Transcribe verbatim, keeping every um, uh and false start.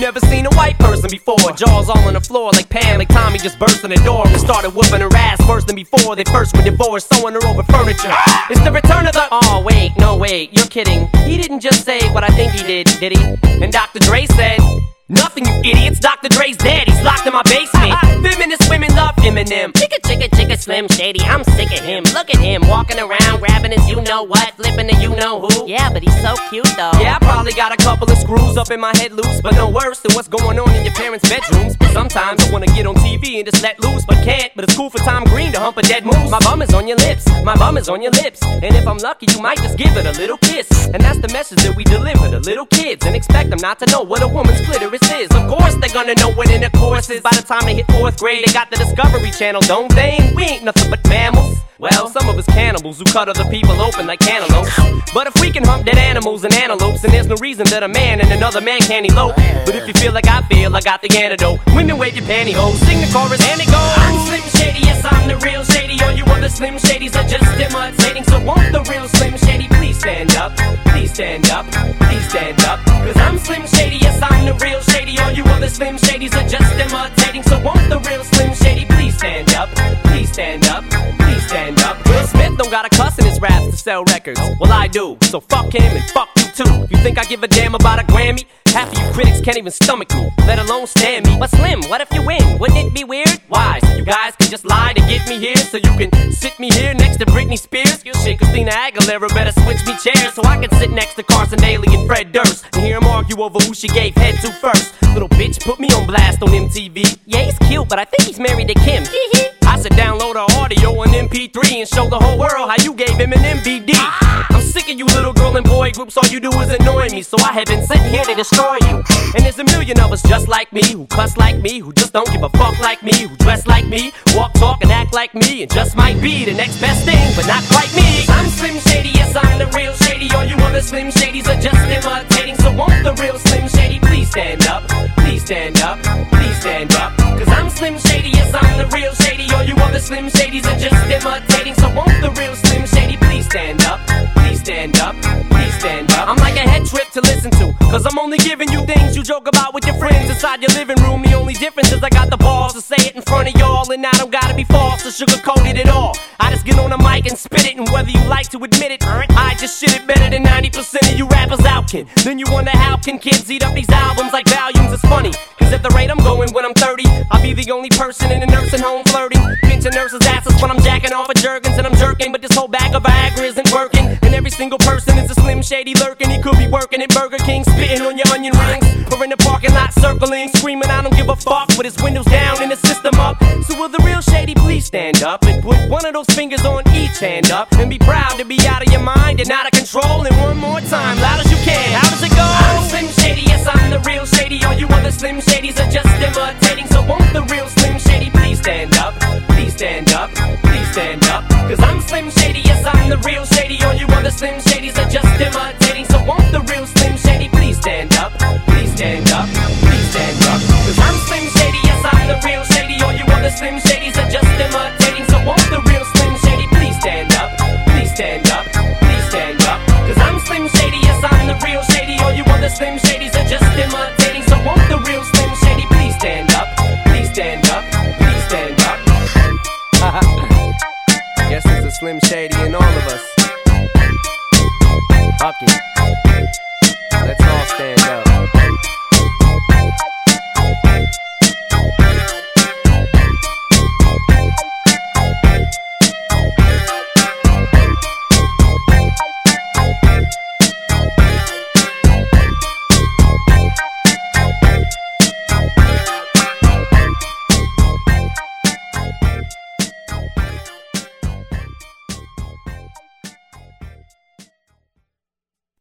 never seen a white person before. Jaws all on the floor like Pam, like Tommy just burst in the door and started whooping her ass worse than before. They first were divorced, sewing her over furniture. It's the return of the... Oh, wait, no, wait, you're kidding. He didn't just say what I think he did, did he? And Doctor Dre said... Nothing, you idiots. Doctor Dre's dead. He's locked in my basement. Feminist women love Eminem. Chicka, chicka, chicka, Slim Shady. I'm sick of him. Look at him walking around, grabbing his you-know-what, flipping the you-know-who. Yeah, but he's so cute, though. Yeah, I probably got a couple of screws up in my head loose, but no worse than what's going on in your parents' bedrooms. But sometimes I wanna get on T V and just let loose, but can't. But it's cool for Tom Green to hump a dead moose. My bum is on your lips. My bum is on your lips. And if I'm lucky, you might just give it a little kiss. And that's the message that we deliver to little kids, and expect them not to know what a woman's clitoris is. Of course they're gonna know what intercourse is. By the time they hit fourth grade, they got the Discovery Channel, don't they? We ain't nothing but mammals. Well, some of us cannibals who cut other people open like cantaloupes. But if we can hump dead animals and antelopes, then there's no reason that a man and another man can't elope. But if you feel like I feel, I got the antidote. Women wave your pantyhose, sing the chorus and it goes. I'm Slim Shady, yes I'm the real Shady. All you other Slim Shadys are just imitating. So won't the real Slim Shady please stand up? Please stand up, please stand up. Cause I'm Slim Shady, yes I'm the real Shady. All you other Slim Shadys are just imitating. So won't the real Slim Shady please stand up? Please stand up, please stand up. Will Smith don't got a cuss in his raps to sell records. Well I do, so fuck him and fuck you too. You think I give a damn about a Grammy? Half of you critics can't even stomach me, let alone stand me. But Slim, what if you win? Wouldn't it be weird? Why? So you guys can just lie to get me here, so you can sit me here next to Britney Spears? Shit, Christina Aguilera better switch me chairs so I can sit next to Carson Daly and Fred Durst and hear them argue over who she gave head to first. Little bitch put me on blast on M T V. Yeah, he's cute, but I think he's married to Kim. I should download her audio on M P three and show the whole world how you gave him an M V D. I'm sick of you little girl and boy groups, all you do is annoy me, so I have been sitting here to destroy you. And there's a million of us just like me, who cuss like me, who just don't give a fuck like me, who dress like me, walk, talk, and act like me, and just might be the next best thing, but not quite me. I'm Slim Shady, yes I'm the real Shady. All you other Slim Shadys are just imitating. So won't the real Slim Shady please stand up? Please stand up, please stand up. Cause I'm Slim Shady, yes I'm the real Shady. All you other Slim Shadys are just imitating. So won't the real Slim Shady please stand up? Please stand up, please stand up. I'm like a head trip to listen to, cause I'm only giving you things you joke about with your friends inside your living room. The only difference is I got the balls to say it in front of y'all, and I don't gotta be false or sugarcoated at all. I just get on the mic and spit it, and whether you like to admit it, I just shit it better than ninety percent of you rappers out, kid. Then you wonder how can kids eat up these albums like volumes? It's funny, cause at the rate I'm going when I'm thirty, I'll be the only person in a nursing home flirting, pinching nurses' asses when I'm jacking off at Jergens and I'm jerking. But this whole bag of Viagra isn't working, and every single person is a Slim Shady lurking. He could be working at Burger King, spitting on your onion rings, or in the parking lot circling, screaming I don't give a fuck with his windows down and his system up. So will the real Shady please stand up and put one of those fingers on each hand up and be proud to be out of your mind and out of control? And one more time, loud as you can. How does it go? I'm Slim Shady, yes I'm the real Shady. All you other Slim Shadys are just imitating. So won't the real Slim Shady please stand up? Please stand up, please stand up. Cause I'm Slim Shady, yes I'm the real Shady. All you other Slim Shadys are just imitating. So won't the real Slim Shady please stand up? Please stand up, please stand up. Cause I'm Slim Shady, yes I'm the real Shady. All you other Slim Shadys are just imitating. So won't the real Slim Shady please stand up? Please stand up, please stand up. Cause I'm Slim Shady, yes I'm the real Shady. All you other Slim Shadys are just imitating. So won't the real Slim Shady please stand up? Please stand up, please stand up. Guess there's a Slim Shady in all of us. Fuck it. Let's all stand up.